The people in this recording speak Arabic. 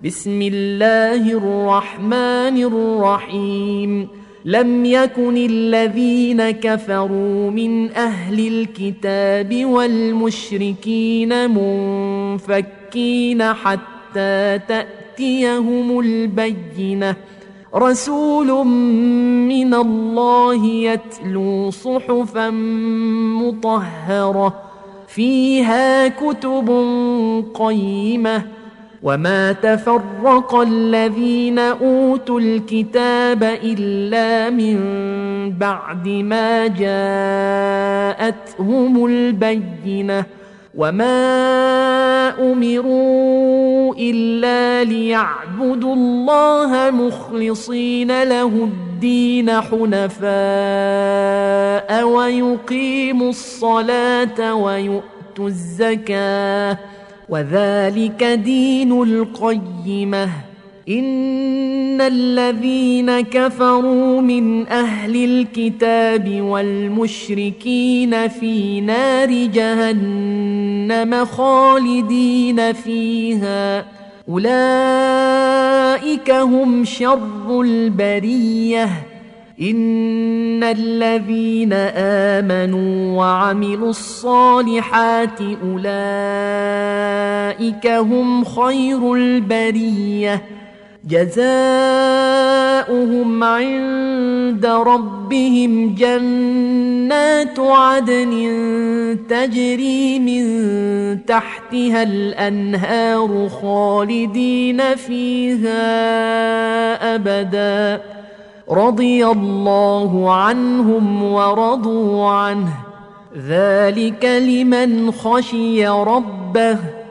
بسم الله الرحمن الرحيم. لم يكن الذين كفروا من أهل الكتاب والمشركين منفكين حتى تأتيهم البينة. رسول من الله يتلو صحفا مطهرة فيها كتب قيمة. وما تفرق الذين أوتوا الكتاب إلا من بعد ما جاءتهم البينة. وما أمروا إلا ليعبدوا الله مخلصين له الدين حنفاء ويقيموا الصلاة ويؤتوا الزكاة وذلك دين القيمة. إن الذين كفروا من أهل الكتاب والمشركين في نار جهنم خالدين فيها أولئك هم شر البرية. إن الذين آمنوا وعملوا الصالحات أولئك هم خير البرية. جزاؤهم عند ربهم جنات عدن تجري من تحتها الأنهار خالدين فيها أبدا. رضي الله عنهم ورضوا عنه ذلك لمن خشي ربه.